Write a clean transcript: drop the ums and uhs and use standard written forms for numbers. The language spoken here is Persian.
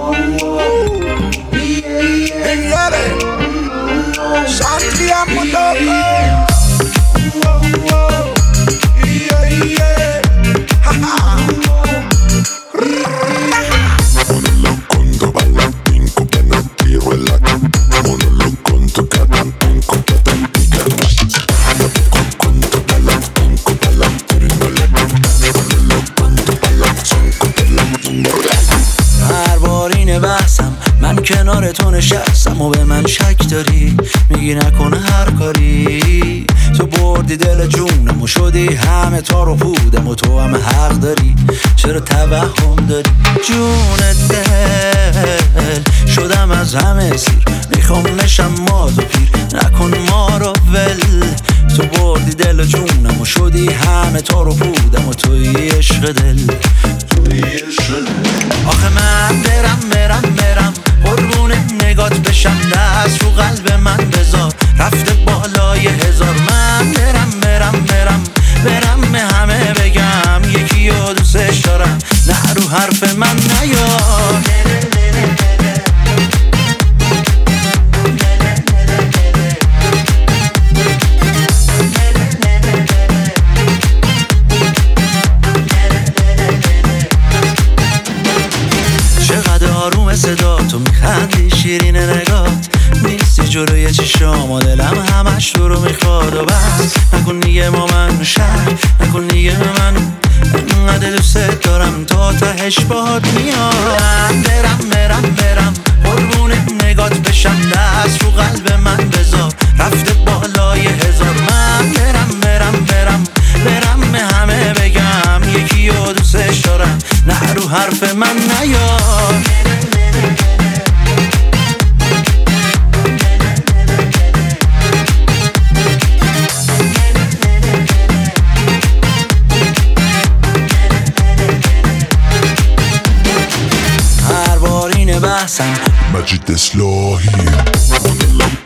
من کنار تو نشستم و به من شک داری، میگی نکنه هر کاری. تو بردی دل جونم و شدی همه تار و پودم و تو هم حق داری. چرا توهم داری جون دل؟ شدم از همه سیر، میخوام نشم ماد و پیر، نکن ما رو ول. تو بردی دل جونم و شدی همه تار و پودم و توی عشق دل. آخه من برم قربون نگات بشم، دست رو قلب من بذار رفته بالای هزار. من برم همه بگم یکی رو دوستش دارم، نه رو حرف من نیار. آروم صدا تو میخندی شیرین نگات، نیستی جلوی چشام و دلم همش تو رو میخواد. و بس نکن دیگه با من شک، نکن دیگه من انقدر دوست دارم تا تهش باهات میام. برم قربون نگات بشم، دست رو قلب من بذار رفته بالای هزار. من برم همه بگم یکی رو دوستش دارم، نه رو حرف من نیار. هر بار اینه بحثم مجید اصلاحی